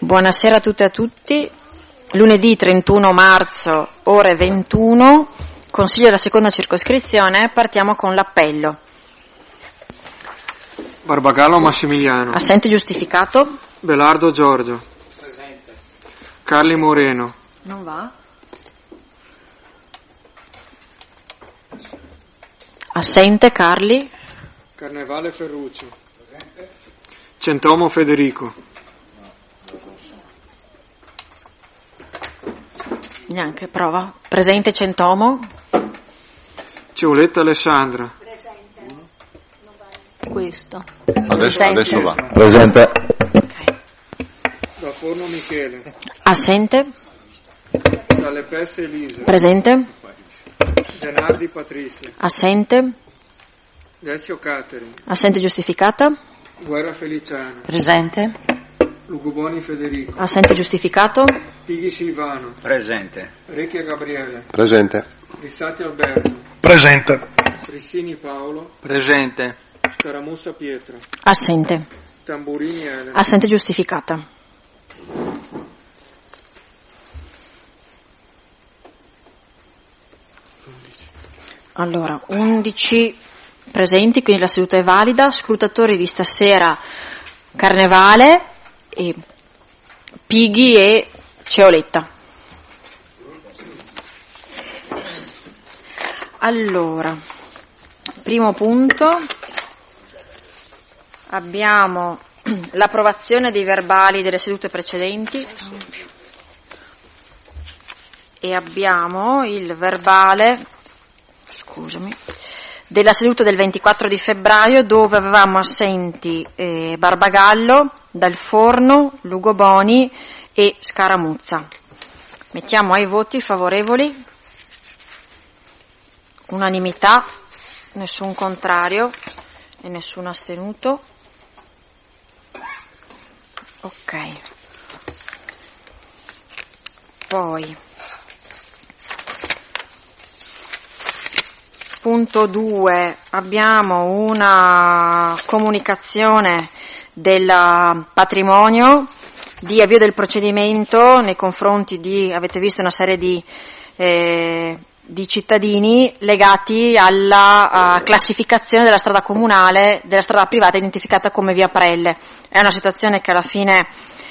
Buonasera a tutte e a tutti. Lunedì 31 marzo, ore 21, Consiglio della seconda circoscrizione, partiamo con l'appello. Barbagallo Massimiliano. Assente giustificato. Belardo Giorgio. Presente. Carli Moreno. Non va. Assente Carli. Carnevale Ferruccio. Presente. Centomo Federico. Neanche, prova. Presente Centomo. Ciuletta Alessandra. Questo. Adesso va. Presente. Ok. Da Forno Michele. Assente. Dalle Pesse Elisa. Presente. Denardi Patrizia. Assente. Decio Cateri. Assente giustificata. Guerra Feliciano. Presente. Luguboni Federico. Assente giustificato. Pighi Silvano. Presente. Recchia Gabriele. Presente. Rissati Alberto. Presente. Rissini Paolo. Presente. Scaramussa Pietro. Assente. Tamburini Elena. Assente giustificata. Allora, 11 presenti, quindi la seduta è valida. Scrutatori di stasera Carnevale, e Pighi e Ceoletta. Allora, primo punto, abbiamo l'approvazione dei verbali delle sedute precedenti e abbiamo il verbale, della seduta del 24 di febbraio, dove avevamo assenti Barbagallo, Dal Forno, Lugoboni e Scaramuzza. Mettiamo ai voti favorevoli. Unanimità, nessun contrario e nessun astenuto. Ok. Poi punto 2, abbiamo una comunicazione del patrimonio di avvio del procedimento nei confronti di, avete visto, una serie di cittadini legati alla classificazione della strada comunale, della strada privata identificata come via Prelle. È una situazione che alla fine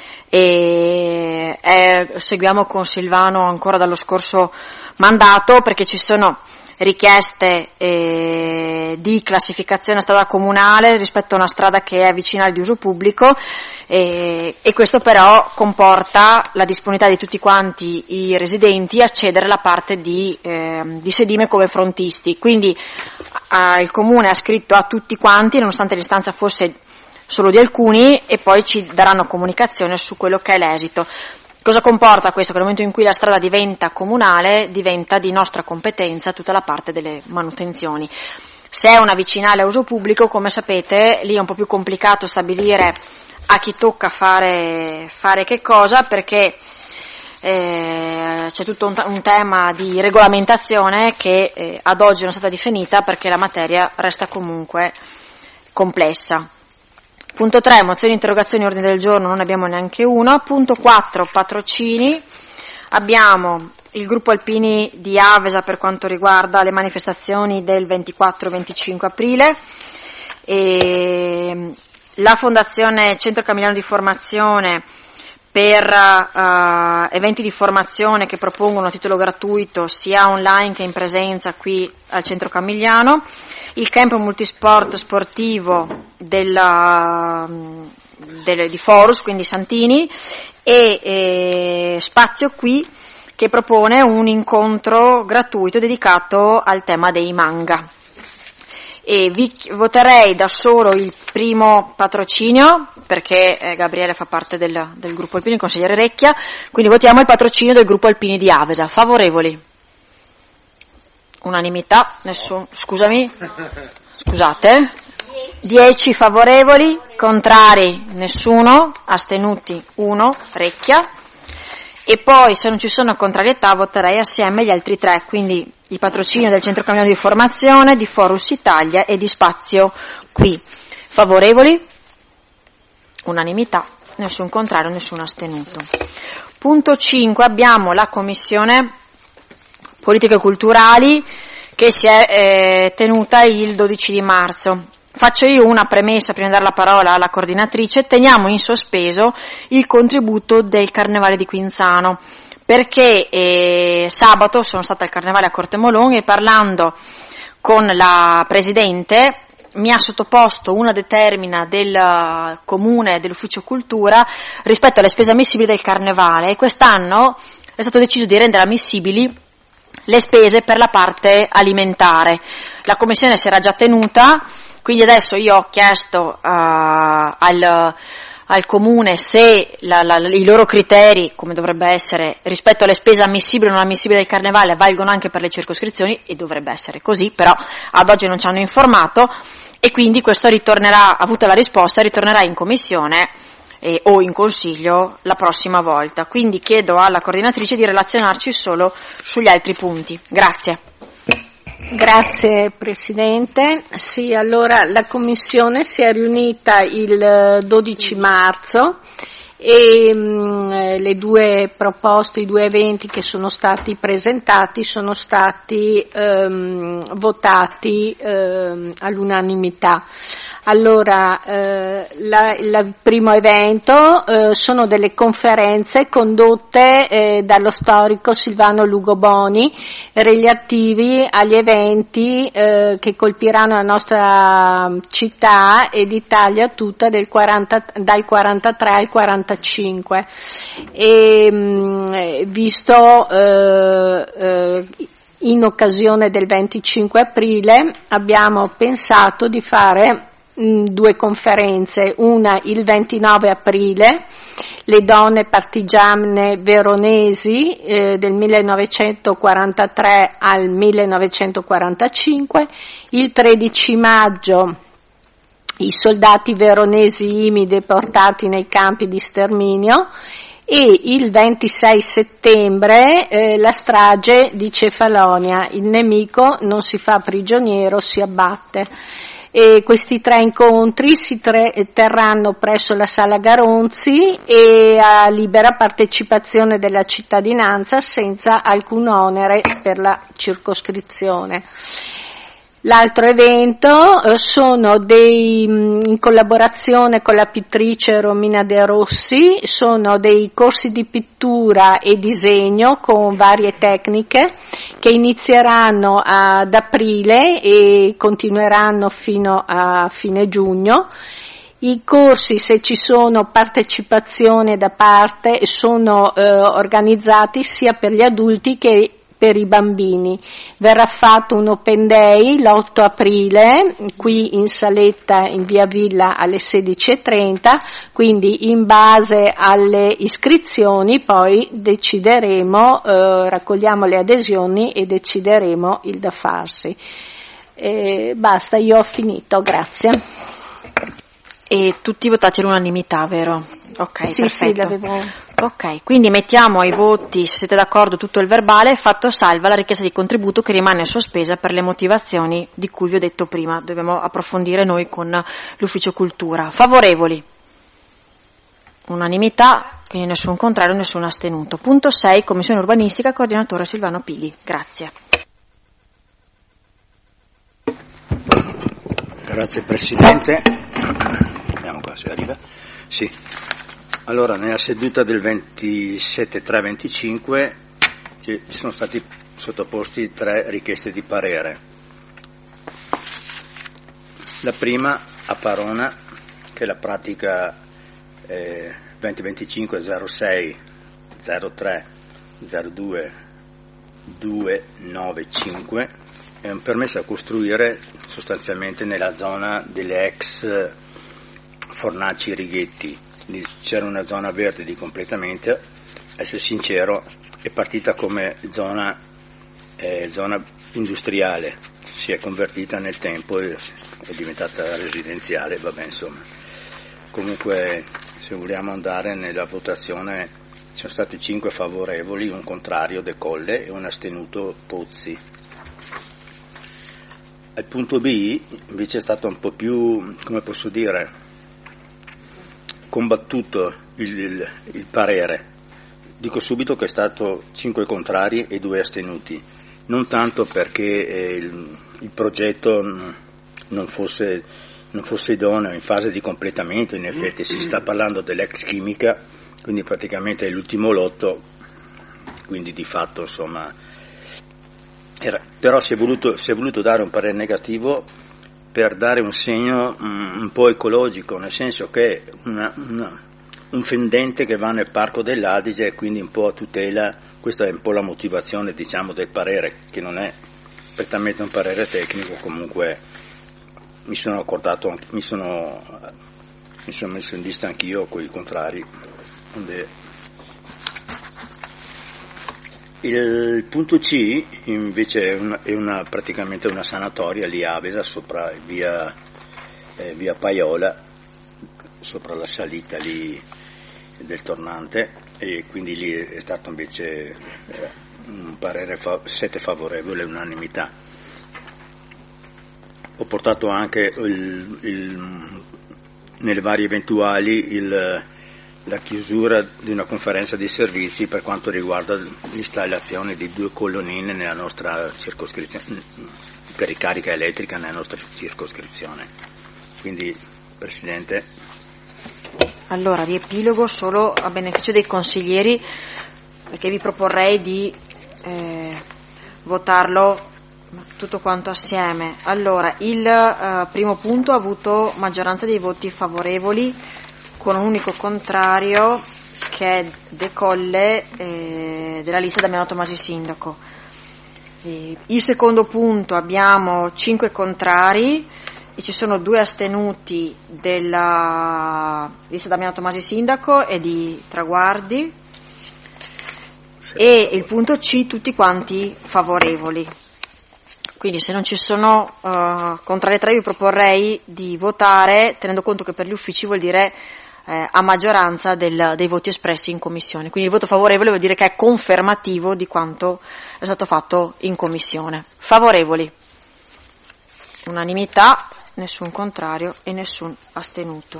seguiamo con Silvano ancora dallo scorso mandato, perché ci sono richieste di classificazione a strada comunale rispetto a una strada che è vicina al di uso pubblico, e questo però comporta la disponibilità di tutti quanti i residenti a cedere la parte di sedime come frontisti. Quindi il Comune ha scritto a tutti quanti, nonostante l'istanza fosse solo di alcuni, e poi ci daranno comunicazione su quello che è l'esito. Cosa comporta questo? Che nel momento in cui la strada diventa comunale, diventa di nostra competenza tutta la parte delle manutenzioni. Se è una vicinale a uso pubblico, come sapete, lì è un po' più complicato stabilire a chi tocca fare che cosa, perché c'è tutto un tema di regolamentazione che ad oggi non è stata definita, perché la materia resta comunque complessa. Punto 3, mozioni, interrogazioni, ordine del giorno, non ne abbiamo neanche una. Punto 4, patrocini. Abbiamo il gruppo Alpini di Avesa per quanto riguarda le manifestazioni del 24-25 aprile. E la Fondazione Centro Camiliano di Formazione per eventi di formazione che propongono a titolo gratuito sia online che in presenza qui al Centro Camiliano. Il camp multisport sportivo di Forus, quindi Santini, e Spazio Qui, che propone un incontro gratuito dedicato al tema dei manga. E vi voterei da solo il primo patrocinio, perché Gabriele fa parte del gruppo Alpini, il consigliere Recchia, quindi votiamo il patrocinio del gruppo Alpini di Avesa. Favorevoli? Unanimità, scusate, 10 favorevoli, contrari nessuno, astenuti 1, Recchia, e poi se non ci sono contrarietà voterei assieme gli altri 3, quindi il patrocinio del Centro Camiliano di Formazione, di Forus Italia e di Spazio Qui. Favorevoli? Unanimità, nessun contrario, nessun astenuto. Punto 5, abbiamo la Commissione Politiche Culturali che si è tenuta il 12 di marzo. Faccio io una premessa prima di dare la parola alla coordinatrice. Teniamo in sospeso il contributo del Carnevale di Quinzano, perché sabato sono stata al Carnevale a Cortemolon e parlando con la Presidente mi ha sottoposto una determina del Comune, dell'Ufficio Cultura, rispetto alle spese ammissibili del Carnevale, e quest'anno è stato deciso di rendere ammissibili le spese per la parte alimentare. La Commissione si era già tenuta, quindi adesso io ho chiesto al Comune se i loro criteri, come dovrebbe essere, rispetto alle spese ammissibili o non ammissibili del Carnevale, valgono anche per le circoscrizioni, e dovrebbe essere così, però ad oggi non ci hanno informato, e quindi questo ritornerà, avuta la risposta, ritornerà in Commissione o in Consiglio la prossima volta. Quindi chiedo alla coordinatrice di relazionarci solo sugli altri punti. Grazie. Grazie Presidente. Sì, allora la Commissione si è riunita il 12 marzo e le due proposte, i due eventi che sono stati presentati sono stati votati all'unanimità. Allora, il primo evento sono delle conferenze condotte dallo storico Silvano Lugo Boni relativi agli eventi che colpiranno la nostra città e l'Italia tutta dal 43 al 45. E visto in occasione del 25 aprile abbiamo pensato di fare due conferenze, una il 29 aprile, le donne partigiane veronesi del 1943 al 1945, il 13 maggio i soldati veronesi IMI deportati nei campi di sterminio, e il 26 settembre la strage di Cefalonia, il nemico non si fa prigioniero, si abbatte. E questi tre incontri si terranno presso la Sala Garonzi e a libera partecipazione della cittadinanza senza alcun onere per la circoscrizione. L'altro evento sono in collaborazione con la pittrice Romina De Rossi, sono dei corsi di pittura e disegno con varie tecniche che inizieranno ad aprile e continueranno fino a fine giugno. I corsi, se ci sono partecipazione da parte, sono organizzati sia per gli adulti che per i bambini. Verrà fatto un open day l'8 aprile qui in saletta in via Villa alle 16:30, quindi in base alle iscrizioni poi decideremo, raccogliamo le adesioni e decideremo il da farsi. Basta, io ho finito, grazie. E tutti votati all'unanimità, vero? Ok, sì, perfetto. Sì, l'avevo. Ok, quindi mettiamo ai voti, se siete d'accordo, tutto il verbale, fatto salva la richiesta di contributo che rimane sospesa per le motivazioni di cui vi ho detto prima. Dobbiamo approfondire noi con l'Ufficio Cultura. Favorevoli? Unanimità, quindi nessun contrario, nessun astenuto. Punto 6, Commissione Urbanistica, coordinatore Silvano Pighi. Grazie. Grazie Presidente. Vediamo qua se arriva. Sì. Allora, nella seduta del 27-3-25 ci sono stati sottoposti 3 richieste di parere. La prima a Parona, che è la pratica 2025 06 03 02 295, è un permesso a costruire sostanzialmente nella zona delle ex fornaci Righetti. C'era una zona verde di completamento, a essere sincero è partita come zona industriale, si è convertita nel tempo e è diventata residenziale, vabbè insomma. Comunque se vogliamo andare nella votazione ci sono stati 5 favorevoli, un contrario De Colle e un astenuto Pozzi. Al punto B invece è stato un po' più, come posso dire, combattuto il parere. Dico subito che è stato 5 contrari e 2 astenuti, non tanto perché il progetto non fosse idoneo, in fase di completamento. In effetti si sta parlando dell'ex chimica, quindi praticamente è l'ultimo lotto, quindi di fatto insomma però si è voluto dare un parere negativo per dare un segno un po' ecologico, nel senso che un fendente che va nel Parco dell'Adige e quindi un po' a tutela. Questa è un po' la motivazione, diciamo, del parere, che non è prettamente un parere tecnico. Comunque mi sono messo in lista anch'io con i contrari. Il punto C invece è praticamente una sanatoria lì a Avesa, sopra via Paiola, sopra la salita lì del tornante, e quindi lì è stato invece un parere 7 favorevole, unanimità. Ho portato anche nelle varie eventuali la chiusura di una conferenza di servizi per quanto riguarda l'installazione di 2 colonnine nella nostra circoscrizione, per ricarica elettrica nella nostra circoscrizione. Quindi, Presidente. Allora, riepilogo solo a beneficio dei consiglieri, perché vi proporrei di votarlo tutto quanto assieme. Allora, il primo punto ha avuto maggioranza dei voti favorevoli, con un unico contrario che è De Colle della lista Damiano Tomasi sindaco. Il secondo punto abbiamo 5 contrari e ci sono 2 astenuti della lista Damiano Tomasi sindaco e di Traguardi, e il punto C tutti quanti favorevoli. Quindi se non ci sono contrari tra, vi proporrei di votare tenendo conto che per gli uffici vuol dire a maggioranza dei voti espressi in commissione. Quindi il voto favorevole vuol dire che è confermativo di quanto è stato fatto in commissione. Favorevoli, unanimità, nessun contrario e nessun astenuto.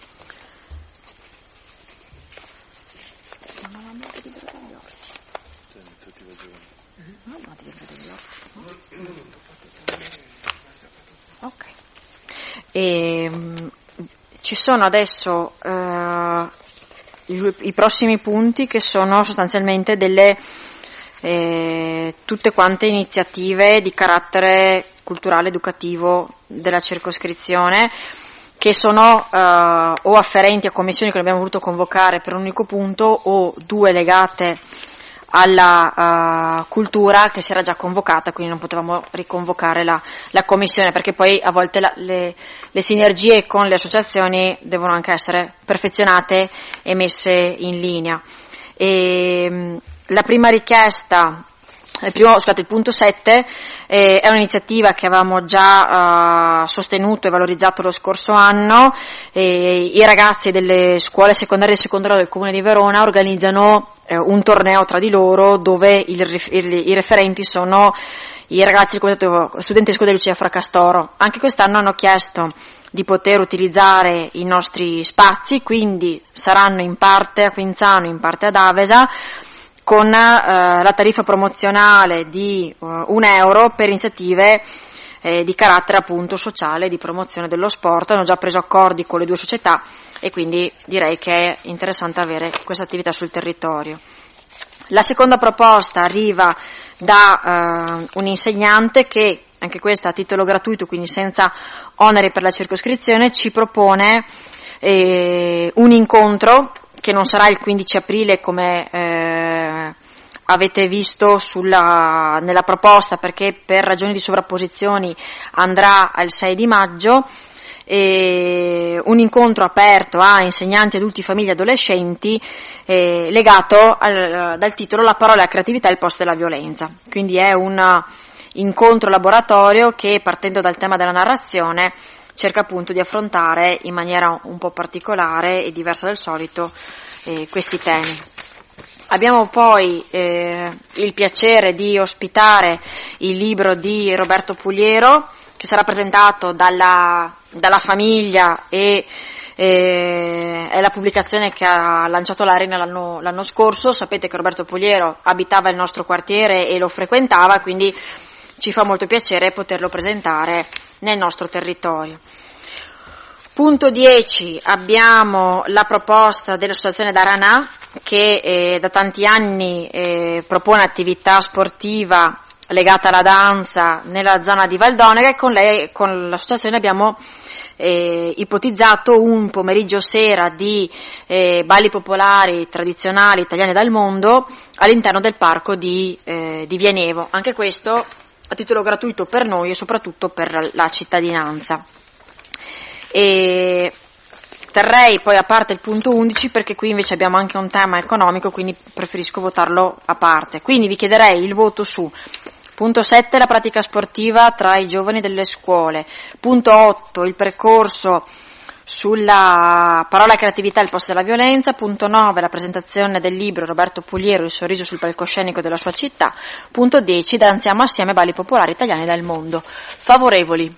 Ok. Ci sono adesso i prossimi punti, che sono sostanzialmente tutte quante iniziative di carattere culturale educativo della circoscrizione, che sono o afferenti a commissioni che abbiamo voluto convocare per un unico punto, o 2 legate alla cultura che si era già convocata, quindi non potevamo riconvocare la commissione, perché poi a volte le sinergie con le associazioni devono anche essere perfezionate e messe in linea. La prima richiesta, il punto 7 è un'iniziativa che avevamo già sostenuto e valorizzato lo scorso anno. I ragazzi delle scuole secondarie e secondarie del Comune di Verona organizzano un torneo tra di loro, dove i referenti sono i ragazzi del comitato studentesco del Lucia Fracastoro. Anche quest'anno hanno chiesto di poter utilizzare i nostri spazi, quindi saranno in parte a Quinzano, in parte ad Avesa, con la tariffa promozionale di €1 per iniziative di carattere appunto sociale, di promozione dello sport. Hanno già preso accordi con le 2 società e quindi direi che è interessante avere questa attività sul territorio. La seconda proposta arriva da un insegnante che, anche questa a titolo gratuito, quindi senza oneri per la circoscrizione, ci propone un incontro che non sarà il 15 aprile come avete visto nella proposta, perché per ragioni di sovrapposizioni andrà al 6 di maggio, un incontro aperto a insegnanti, adulti, famiglie, adolescenti, legato dal titolo La parola e la creatività al posto della violenza. Quindi è un incontro laboratorio che, partendo dal tema della narrazione, cerca appunto di affrontare in maniera un po' particolare e diversa dal solito questi temi. Abbiamo poi il piacere di ospitare il libro di Roberto Pugliero, che sarà presentato dalla famiglia e è la pubblicazione che ha lanciato l'Arena l'anno scorso. Sapete che Roberto Pugliero abitava il nostro quartiere e lo frequentava, quindi ci fa molto piacere poterlo presentare nel nostro territorio. Punto 10, abbiamo la proposta dell'associazione Daranà che da tanti anni propone attività sportiva legata alla danza nella zona di Valdonega, e con l'associazione abbiamo ipotizzato un pomeriggio sera di balli popolari tradizionali italiani dal mondo all'interno del parco di Vienevo, anche questo a titolo gratuito per noi e soprattutto per la cittadinanza. E terrei poi a parte il punto 11 perché qui invece abbiamo anche un tema economico, quindi preferisco votarlo a parte. Quindi vi chiederei il voto su punto 7 la pratica sportiva tra i giovani delle scuole, punto 8 il percorso sulla parola creatività al posto della violenza, punto 9 la presentazione del libro Roberto Pugliero, il sorriso sul palcoscenico della sua città, punto 10 danziamo assieme balli popolari italiani dal mondo. Favorevoli?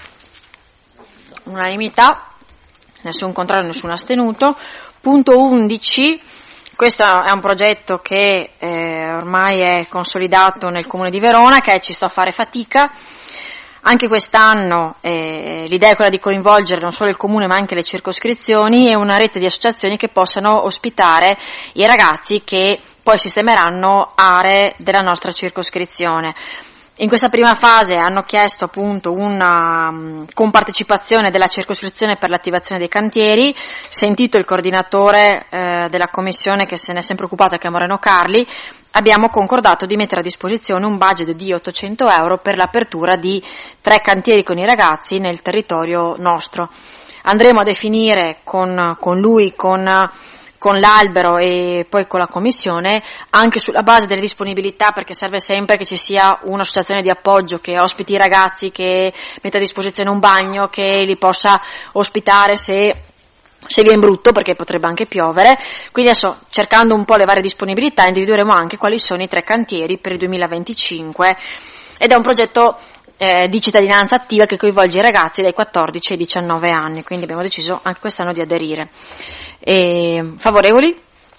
Unanimità, nessun contrario, nessun astenuto. Punto 11, questo è un progetto che ormai è consolidato nel Comune di Verona, che è Ci sto a fare fatica. Anche quest'anno l'idea è quella di coinvolgere non solo il Comune ma anche le circoscrizioni e una rete di associazioni che possano ospitare i ragazzi che poi sistemeranno aree della nostra circoscrizione. In questa prima fase hanno chiesto appunto una compartecipazione della circoscrizione per l'attivazione dei cantieri, sentito il coordinatore della commissione che se ne è sempre occupato, che è Moreno Carli, abbiamo concordato di mettere a disposizione un budget di 800 euro per l'apertura di 3 cantieri con i ragazzi nel territorio nostro. Andremo a definire con lui, con l'albero e poi con la commissione, anche sulla base delle disponibilità, perché serve sempre che ci sia un'associazione di appoggio che ospiti i ragazzi, che metta a disposizione un bagno, che li possa ospitare se viene brutto, perché potrebbe anche piovere. Quindi adesso, cercando un po' le varie disponibilità, individueremo anche quali sono i 3 cantieri per il 2025, ed è un progetto di cittadinanza attiva che coinvolge i ragazzi dai 14 ai 19 anni, quindi abbiamo deciso anche quest'anno di aderire. Favorevoli?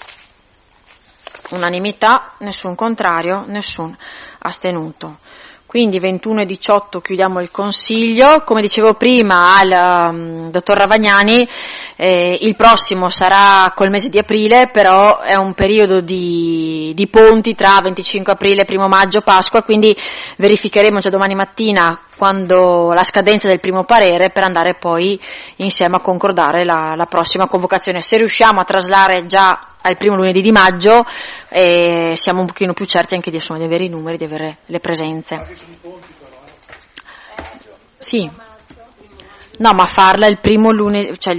Unanimità, nessun contrario, nessun astenuto. Quindi 21 e 18 chiudiamo il consiglio. Come dicevo prima al dottor Ravagnani, il prossimo sarà col mese di aprile, però è un periodo di ponti tra 25 aprile, 1 maggio, Pasqua, quindi verificheremo già domani mattina quando la scadenza del primo parere, per andare poi insieme a concordare la prossima convocazione. Se riusciamo a traslare già al primo lunedì di maggio, siamo un pochino più certi anche di avere i numeri, di avere le presenze. Sì. No, ma farla il primo lunedì, cioè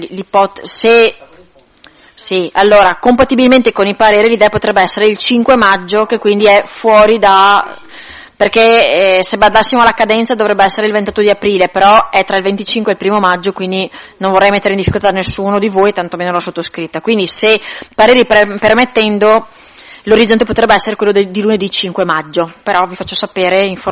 sì, allora, compatibilmente con i pareri l'idea potrebbe essere il 5 maggio, che quindi è fuori perché se badassimo alla cadenza dovrebbe essere il 28 di aprile, però è tra il 25 e il 1 maggio, quindi non vorrei mettere in difficoltà nessuno di voi, tantomeno la sottoscritta. Quindi se pareri permettendo, l'orizzonte potrebbe essere quello di lunedì 5 maggio, però vi faccio sapere